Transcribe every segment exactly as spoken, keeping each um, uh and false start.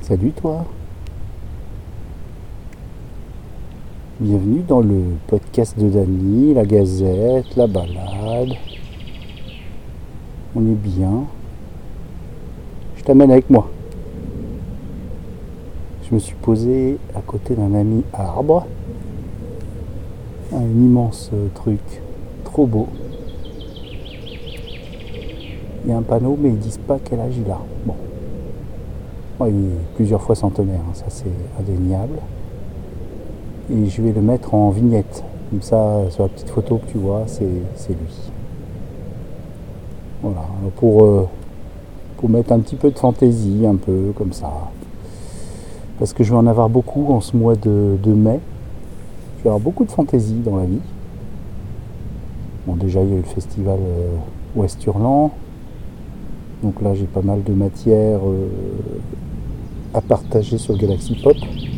Salut toi. Bienvenue dans le podcast de Dany, la gazette, la balade. On est bien. Je t'amène avec moi. Je me suis posé à côté d'un ami arbre. Un immense truc, trop beau. Il y a un panneau mais ils disent pas quel âge il a. Bon. Ouais, il est plusieurs fois centenaire, hein, ça c'est indéniable. Et je vais le mettre en vignette. Comme ça, sur la petite photo que tu vois, c'est, c'est lui. Voilà, pour, euh, pour mettre un petit peu de fantaisie, un peu comme ça. Parce que je vais en avoir beaucoup en ce mois de, de mai. Je vais avoir beaucoup de fantaisie dans la vie. Bon, déjà, il y a eu le festival euh, Ouest Hurlant. Donc là, j'ai pas mal de matière euh, à partager sur Galaxy Pop.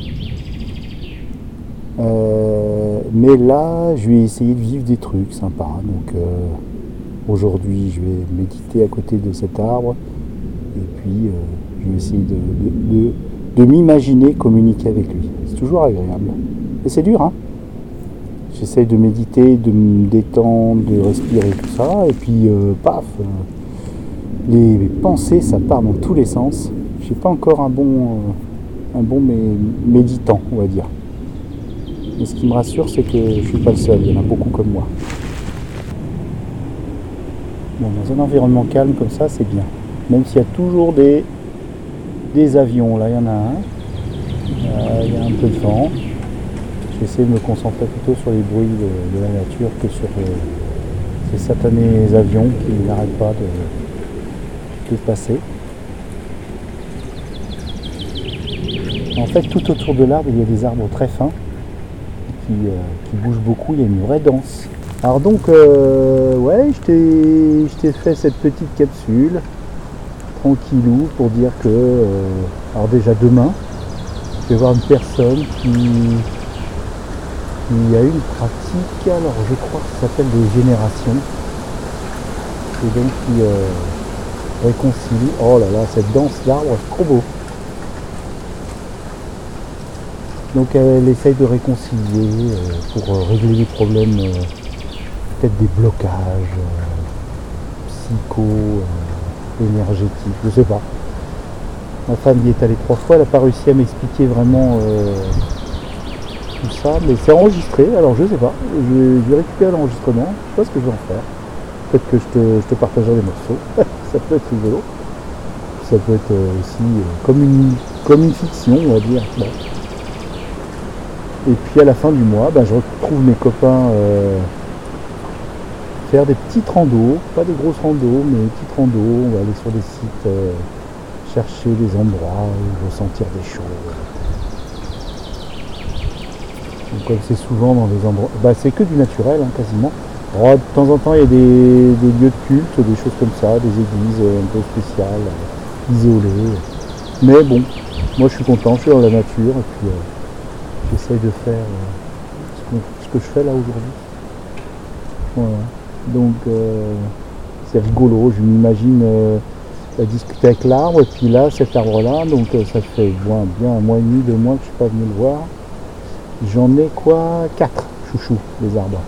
Euh, mais là, je vais essayer de vivre des trucs sympas. Donc euh, aujourd'hui, je vais méditer à côté de cet arbre. Et puis, euh, je vais essayer de, de, de, de m'imaginer communiquer avec lui. C'est toujours agréable. Et c'est dur, hein. J'essaye de méditer, de me détendre, de respirer, tout ça. Et puis, euh, paf, euh, les, les pensées, ça part dans tous les sens. Je suis pas encore un bon, euh, un bon mé- méditant, on va dire. Mais ce qui me rassure, c'est que je ne suis pas le seul, il y en a beaucoup comme moi. Bon, dans un environnement calme comme ça, c'est bien. Même s'il y a toujours des, des avions, là il y en a un, euh, il y a un peu de vent. Je vais essayer de me concentrer plutôt sur les bruits de, de la nature que sur euh, ces satanés avions qui n'arrêtent pas de, de passer. En fait, tout autour de l'arbre, il y a des arbres très fins. Qui, euh, qui bouge beaucoup, il y a une vraie danse. Alors donc, euh, ouais, je t'ai, je t'ai fait cette petite capsule, tranquillou, pour dire que, euh, alors déjà demain, je vais voir une personne qui, qui a une pratique, alors je crois que ça s'appelle des générations, et donc qui euh, réconcilie, oh là là, cette danse d'arbre, c'est trop beau. Donc elle essaye de réconcilier euh, pour euh, régler des problèmes, euh, peut-être des blocages euh, psycho, euh, énergétiques, je sais pas. Ma femme y est allée trois fois, elle n'a pas réussi à m'expliquer vraiment euh, tout ça, mais c'est enregistré, alors je sais pas. Je vais, je vais récupérer l'enregistrement, je sais pas ce que je vais en faire. Peut-être que je te, je te partagerai des morceaux, ça peut être rigolo. Ça peut être euh, aussi euh, comme, une, comme une fiction, on va dire. Bon. Et puis à la fin du mois, ben, je retrouve mes copains euh, faire des petites randos, pas des grosses randos, mais des petites randos. On va aller sur des sites, euh, chercher des endroits, ressentir des choses. Donc comme c'est souvent dans des endroits, ben, c'est que du naturel, hein, quasiment. Alors, de temps en temps, il y a des, des lieux de culte, des choses comme ça, des églises un peu spéciales, euh, isolées. Mais bon, moi je suis content, je suis dans la nature et puis. Euh, J'essaye de faire euh, ce, que, ce que je fais là aujourd'hui. Voilà. Donc euh, c'est rigolo, je m'imagine euh, discuter avec l'arbre, et puis là, cet arbre-là, donc euh, ça fait bon, bien un mois et demi, deux mois que je suis pas venu le voir. J'en ai quoi quatre chouchous, les arbres.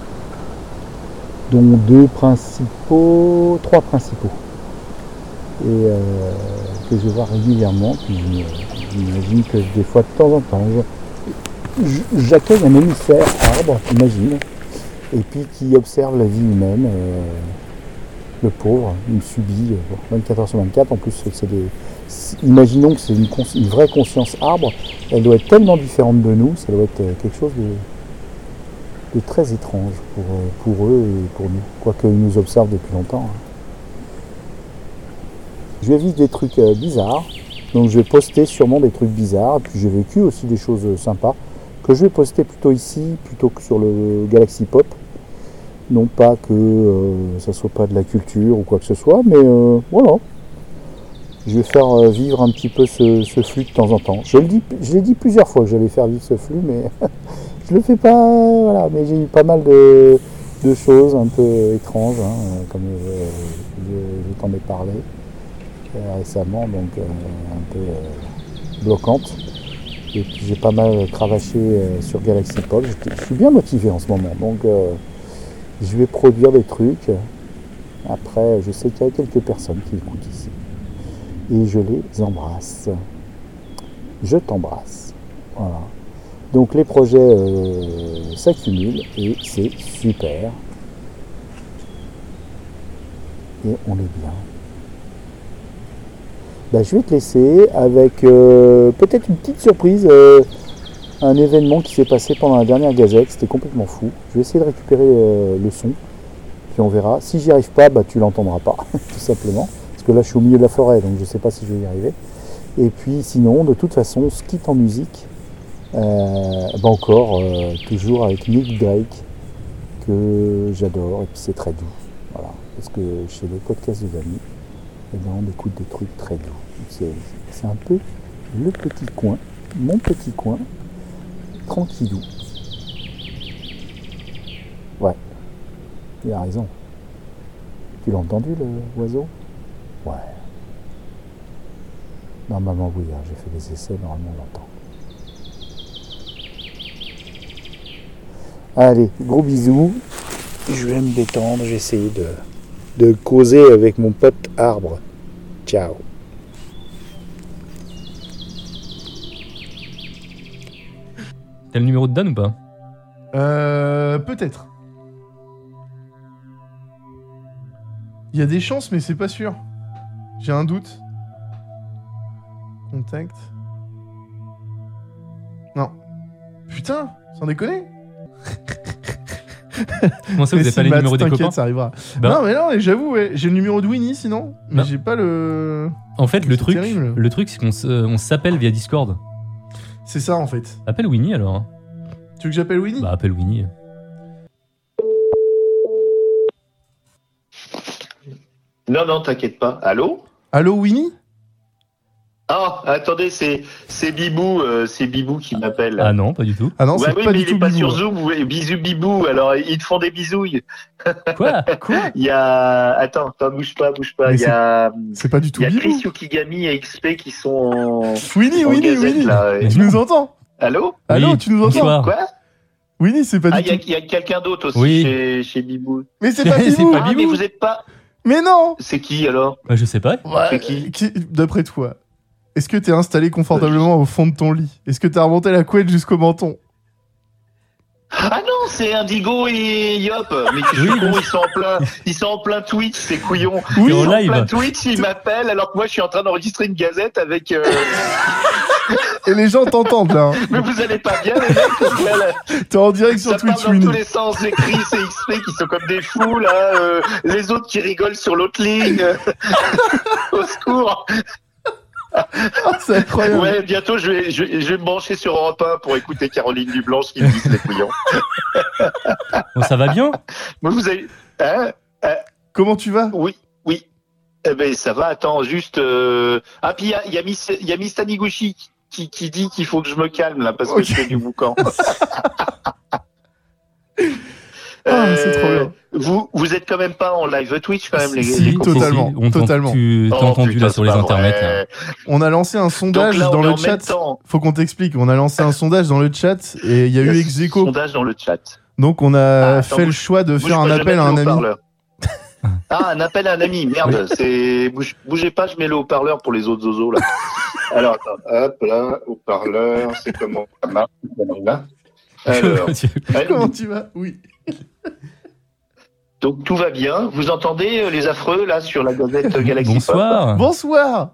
Dont deux principaux, trois principaux. Et euh, que je vois régulièrement, puis j'imagine que des fois de temps en temps, je, j'accueille un émissaire arbre, imagine, et puis qui observe la vie humaine, euh, le pauvre, il subit euh, vingt-quatre heures sur vingt-quatre, en plus c'est des, imaginons que c'est une, cons- une vraie conscience arbre, elle doit être tellement différente de nous, ça doit être quelque chose de, de très étrange pour, pour eux et pour nous, quoique ils nous observent depuis longtemps. Hein. Je vais vivre des trucs euh, bizarres, donc je vais poster sûrement des trucs bizarres, et puis j'ai vécu aussi des choses euh, sympas, que je vais poster plutôt ici, plutôt que sur le Galaxy Pop. Non pas que euh, ça soit pas de la culture ou quoi que ce soit, mais euh, voilà. Je vais faire euh, vivre un petit peu ce, ce flux de temps en temps. Je, le dis, je l'ai dit plusieurs fois que j'allais faire vivre ce flux, mais je le fais pas, voilà. Mais j'ai eu pas mal de, de choses un peu étranges, hein, comme euh, je, je t'en ai parlé euh, récemment, donc euh, un peu... Euh, bloquante. Et puis j'ai pas mal cravaché euh, sur Galaxy Pop. Je, je suis bien motivé en ce moment, donc euh, je vais produire des trucs. Après, je sais qu'il y a quelques personnes qui écoutent ici. Et je les embrasse. Je t'embrasse. Voilà. Donc les projets euh, s'accumulent et c'est super. Et on est bien. Ben, je vais te laisser avec euh, peut-être une petite surprise, euh, un événement qui s'est passé pendant la dernière Gazette, c'était complètement fou. Je vais essayer de récupérer euh, le son, puis on verra. Si j'y arrive pas, bah, tu l'entendras pas, tout simplement. Parce que là je suis au milieu de la forêt, donc je sais pas si je vais y arriver. Et puis sinon, de toute façon, on se quitte en musique, euh, bah encore, euh, toujours avec Nick Drake, que j'adore, et puis c'est très doux. Voilà. Parce que chez les podcasts de Vanille, et ben on écoute des trucs très doux. C'est, c'est un peu le petit coin, mon petit coin, tranquillou. Ouais, il a raison. Tu l'as entendu l'oiseau ? Ouais. Normalement oui, hein, j'ai fait des essais, normalement on l'entend. Allez, gros bisous. Je vais me détendre, j'ai essayé de... de causer avec mon pote arbre. Ciao. T'as le numéro de Dan ou pas ? Euh... Peut-être. Il y a des chances, mais c'est pas sûr. J'ai un doute. Contact. Non. Putain, sans déconner. Comment ça, vous Mais avez si, pas les Matt, numéros des t'inquiète, copains ? ça arrivera. Ben- Non, mais non, mais j'avoue, ouais, j'ai le numéro de Winnie sinon, mais Ben- j'ai pas le. En fait, le C'est truc, terrible. le truc, c'est qu'on se- on s'appelle via Discord. C'est ça en fait. Appelle Winnie alors. Tu veux que j'appelle Winnie ? Bah, appelle Winnie. Non, non, t'inquiète pas. Allô ? Allô Winnie ? Ah, attendez, c'est c'est Bibou, euh, c'est Bibou qui m'appelle. Ah non, pas du tout. Ah non, Ouais, c'est oui, pas mais du il tout est pas Bibou, sur hein. Zoom. Ouais, bisous Bibou. Alors ils te font des bisouilles. Quoi ? Quoi ? Il y a, attends, attends, bouge pas, bouge pas. Mais Il y a, C'est pas du tout il y a Bibou. Chris Yukigami et X P qui sont en, Winnie, en Winnie, gazette, Winnie. là. Mais Tu nous entends ? Allô ? Allô, Oui, tu nous entends ? bonsoir. Quoi ? Winnie, c'est pas Ah, du il y a, tout. il y a quelqu'un d'autre aussi Oui. chez, chez Bibou. Mais c'est pas C'est Bibou. pas Ah, mais Bibou. vous êtes pas. Mais non. C'est qui alors ? Bah, je sais pas. Ouais, C'est qui qui- D'après toi, est-ce que t'es installé confortablement au fond de ton lit ? Est-ce que t'as remonté la couette jusqu'au menton ? Ah non, c'est Indigo et Yop. Mais je suis Oui, con, bien ils sont en plein, ils sont en plein Twitch, ces couillons. Oui, Ils en sont en live. plein Twitch, ils m'appellent alors que moi je suis en train d'enregistrer une gazette avec. Euh... Et les gens t'entendent là. hein. Mais vous allez pas bien les mecs ou quoi, là T'es en direct sur Ça part Twitch, dans Winnie. tous les sens. J'ai Chris et X P qui sont comme des fous là. euh, les autres qui rigolent sur l'autre ligne. Au secours. Ah, c'est incroyable. Ouais, bientôt je vais, je, vais- je vais me brancher sur Europe un pour écouter Caroline Dublanche qui me dit les couillons. Bon, ça va bien ? Mais vous avez. Hein Comment tu vas ? Oui, oui. Eh ben, ça va, attends, juste... Euh... Ah, puis il y a, il y, a Miss, il y a Miss Taniguchi qui, qui dit qu'il faut que je me calme, là, parce que Ok. je fais du boucan. Ah, mais c'est trop bien. Vous, vous êtes quand même pas en live Twitch, quand même, les, Si, les copains. Totalement, On t'en- totalement. Tu t'as Oh, entendu putain, là sur c'est les pas internets. vrai. Là. On a lancé un sondage Donc là, on dans est le en chat. même temps. Faut qu'on t'explique. On a lancé un sondage dans le chat et il y a eu ex aequo. Sondage dans le chat. Donc on a Ah, attends, fait le bouge- choix de Bouge faire pas, un je vais appel mettre à le un ami. haut-parleur. Ah, un appel à un ami, merde, c'est... Bouge, bougez pas, je mets le haut-parleur pour les autres zozos, là. Alors, attends, hop, là, haut-parleur, c'est comment ça marche, là. Alors, allez, Comment tu vas ? Oui. donc tout va bien. Vous entendez euh, les affreux, là, sur la gazette Galaxy Pop? Bonsoir. Bonsoir.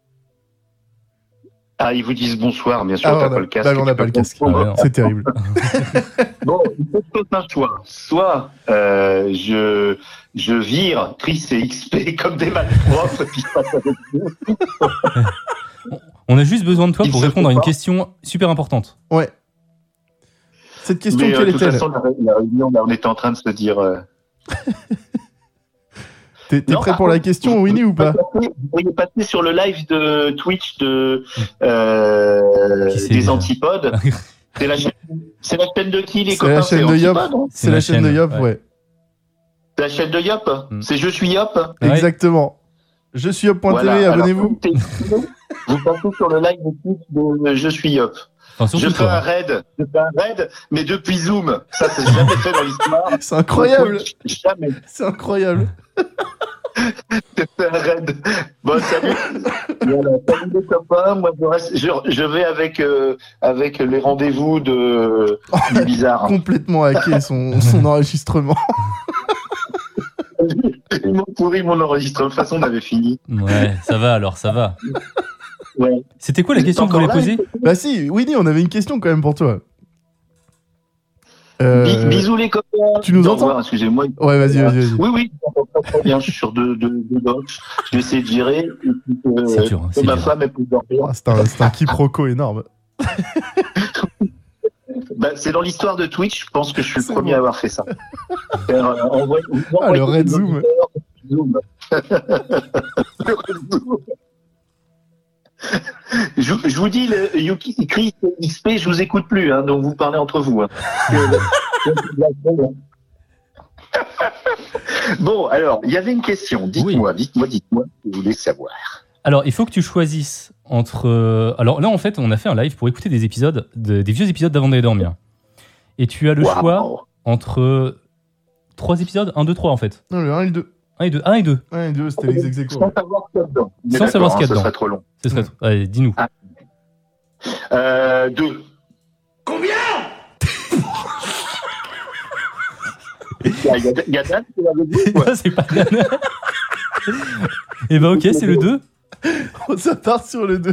Ah, ils vous disent bonsoir, bien sûr, Ah, t'as on pas a- le casque. bah, on n'a tu pas peux le casque. Ah, ouais, comprendre. non. C'est terrible. Bon, il faut que un choix. Soit euh, je, je vire Chris et X P comme des malpropres, et puis je passe avec vous. On a juste besoin de toi Il pour se répondre à fait une pas. question super importante. Ouais. Cette question, Mais euh, quelle de toute est-elle ? façon, la, la réunion, là, on était en train de se dire... Euh... T'es t'es Non, prêt par pour la contre, question, vous- Winnie, ou pas ? Vous pourriez passer sur le live de Twitch de euh, Qui c'est, des déjà Antipodes. C'est la chaîne, c'est la chaîne de qui, les C'est copains? la chaîne de Yop. Antipode, hein C'est la chaîne de Yop, ouais. ouais. C'est la chaîne de Yop. Mm. C'est Je suis Yop. Ouais. Exactement. Je suis up point t v, Voilà. abonnez-vous. Alors, vous passez sur le live de Je suis up. Enfin, surtout Je fais toi. un raid, je fais un raid, mais depuis Zoom. Ça, c'est jamais fait dans l'histoire. C'est incroyable. Jamais. C'est incroyable. Je fais un raid. Bon, salut. Voilà, salut les copains. Moi, je, reste, je, je vais avec, euh, avec les rendez-vous de, du bizarre. Complètement hacké son, son enregistrement. Ils m'ont pourri mon enregistrement. De toute façon, on avait fini. Ouais, ça va alors, ça va. Ouais. C'était quoi la Vous question êtes que vous encore voulez là poser? Bah si, Winnie, on avait une question quand même pour toi. Bi- Euh... Bisous les copains. tu nous Au entends revoir, excusez-moi. Ouais, vas-y, vas-y, vas-y. Oui, oui, je t'entends très, très bien. Je suis sur deux, deux, deux box. Je vais essayer de gérer. Et puis, euh, C'est dur, hein, que c'est ma dur. femme, elle peut dormir. Ah, c'est un, c'est un quiproquo énorme. Bah, c'est dans l'histoire de Twitch. Je pense que je suis le C'est premier bon. à avoir fait ça. Faire, euh, envoyer- Ah, le envoyer Red des Zoom. auditeurs, Zoom. Le Red Zoom. Je, je vous dis, le Yuki, Chris, X P, je vous écoute plus, hein, donc vous parlez entre vous. Hein. Bon, alors, il y avait une question. Dites-moi, dites-moi, dites-moi, ce que vous voulez savoir. Alors, il faut que tu choisisses entre... euh, Alors là, en fait, on a fait un live pour écouter des épisodes, de- des vieux épisodes d'avant d'aller dormir. Et tu as le Waouh. choix entre trois épisodes, un, deux, trois en fait. Non, le un et le deux. Un et deux. Un et deux. un et deux, c'était les ex aequo. Sans savoir ce qu'il y a dedans. Mais Sans savoir ce qu'il y a d'accord, hein, dedans. Ce serait trop long. Ce serait tout. Allez, dis-nous. Ah. Euh, deux. Il y a, il y a Dan qui l'avait dit, quoi. C'est pas bien. Et ben ok, c'est le deux. Ça part sur le deux.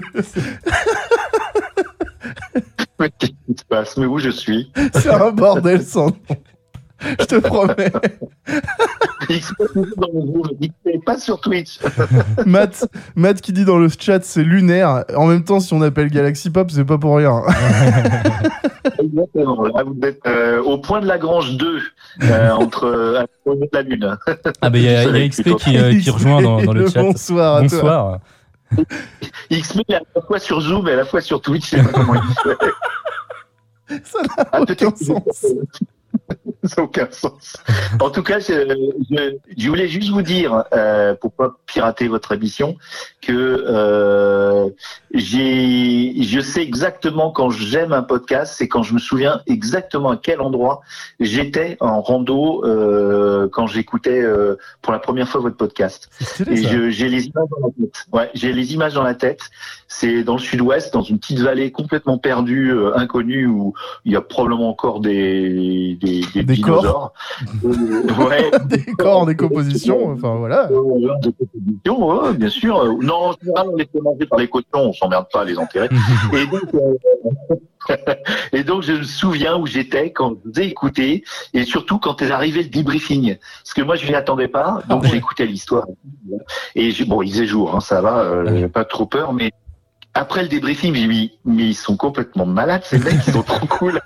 Mais qu'est-ce qui se passe? Mais où je suis? C'est un bordel sans nom. Je te promets. X P toujours dans le groupe. X P pas sur Twitch. Matt, Matt qui dit dans le chat c'est lunaire. En même temps, si on appelle Galaxy Pop, c'est pas pour rien. Exactement. Là, vous êtes euh, au point de Lagrange deux, euh, entre euh, au niveau de la Lune. Ah ben il y a, il y a X P qui, euh, qui rejoint dans, dans le chat. Bonsoir à toi. Bonsoir. X P est à la fois sur Zoom et à la fois sur Twitch. Je sais pas comment il fait. Ça n'a Ah, aucun peut-être- sens. Ça n'a aucun sens. En tout cas, je, je, je voulais juste vous dire, euh, pour pas pirater votre émission, que euh, j'ai, je sais exactement quand j'aime un podcast, c'est quand je me souviens exactement à quel endroit j'étais en rando euh, quand j'écoutais euh, pour la première fois votre podcast. C'est stylé, Et ça. je, j'ai les images dans la tête. Ouais, j'ai les images dans la tête. C'est dans le sud-ouest, dans une petite vallée complètement perdue, euh, inconnue, où il y a probablement encore des des, des, Des corps. dinosaures. Euh, ouais. Des corps en décomposition, enfin voilà. Euh, des propositions, ouais, bien sûr. Euh, Non, en général, on les fait manger par les cochons, on s'emmerde pas à les enterrer. Et donc, euh, et donc, je me souviens où j'étais quand je vous ai écouté, et surtout quand est arrivé le debriefing. Parce que moi, je m'y attendais pas, donc Ah ouais. j'ai écouté l'histoire. Et j'ai- bon, il faisait jour, hein, ça va, euh, Ouais. j'ai pas trop peur, mais après le débriefing, j'ai dit, mais ils sont complètement malades, ces mecs, ils sont trop cool.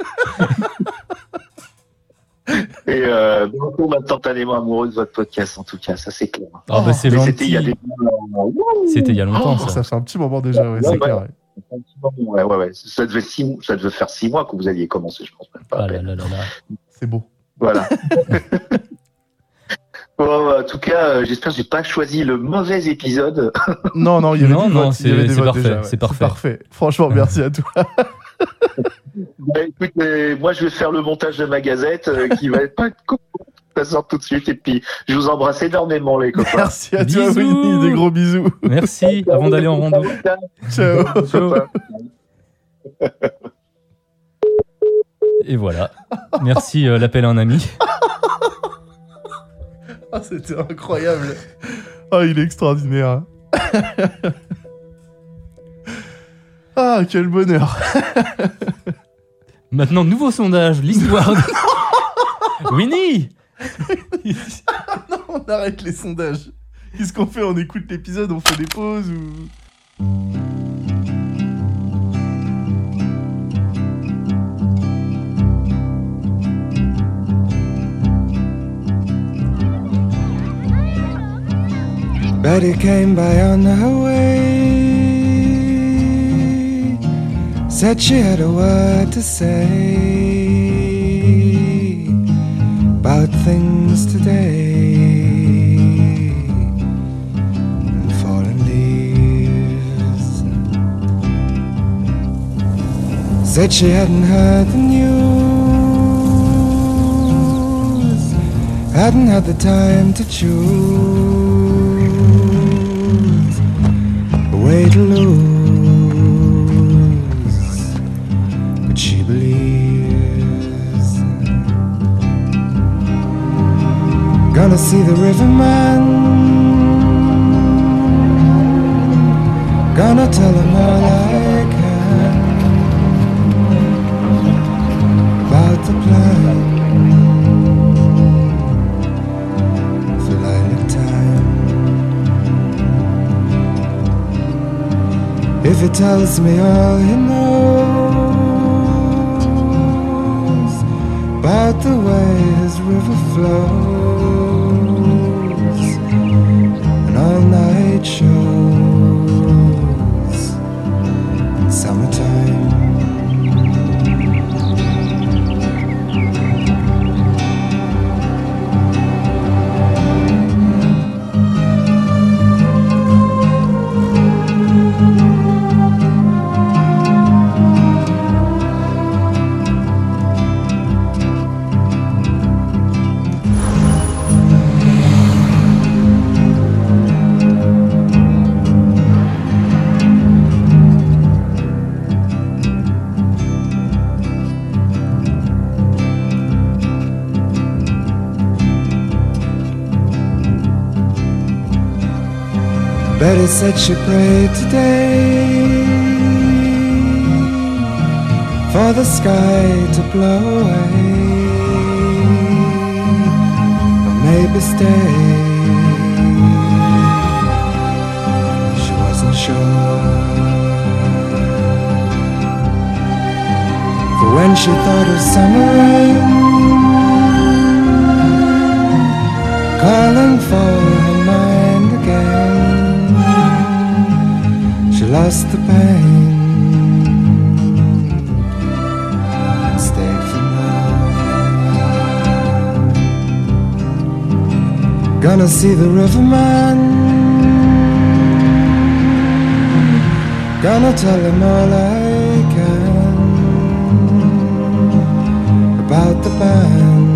Et euh, donc, on est instantanément amoureux de votre podcast, en tout cas, ça c'est clair. Ah bah c'est Mais c'était il y a gentil. des... C'était il y a longtemps Ça ça. fait un petit moment déjà, ouais, Ouais, c'est ouais. clair. ouais. Ouais, ouais, ouais. Ça devait, six mois, ça devait faire six mois que vous aviez commencé, je pense même pas. à Ah là peine. là là là. C'est beau. Voilà. Bon, en tout cas, euh, j'espère que j'ai pas choisi le mauvais épisode. Non, non, il y avait Non, des non, votes, il y avait c'est- des c'est votes parfait, déjà, ouais. c'est parfait. parfait. Franchement, merci à toi. Bah, écoute, euh, moi, je vais faire le montage de ma gazette euh, qui va être pas cool. Ça sort tout de suite. Et puis, je vous embrasse énormément, les copains. Merci à toi, Bisous. Winnie. Des gros bisous. Merci, avant d'aller en rando. Ciao. Ciao. Et voilà. Merci, euh, l'appel à un ami. Ah, c'était incroyable. Ah, il est extraordinaire. Ah, quel bonheur. Maintenant, nouveau sondage, l'histoire de... Winnie. Non, on arrête les sondages. Qu'est-ce qu'on fait? On écoute l'épisode, on fait des pauses ou... Betty came by on her way, said she had a word to say about things today. And for said she hadn't heard the news, hadn't had the time to choose a way to lose, but she believes. Gonna see the riverman, gonna tell him all I can about the plan for lilac time. If he tells me all he knows about the way his river flows, an all-night shows in summertime. Betty said she prayed today for the sky to blow away, or maybe stay. She wasn't sure, for when she thought of summer rain calling for her mind again, she lost the pain and stayed for more. Gonna see the riverman, gonna tell him all I can about the band,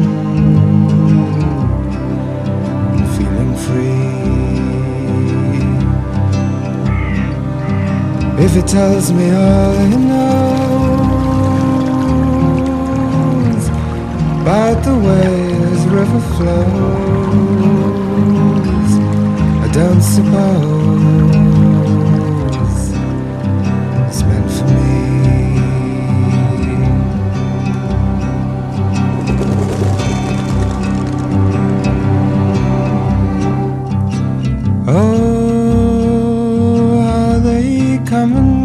feeling free. If he tells me all he knows about the way his river flows, I don't suppose it's meant for me. Oh, how they come and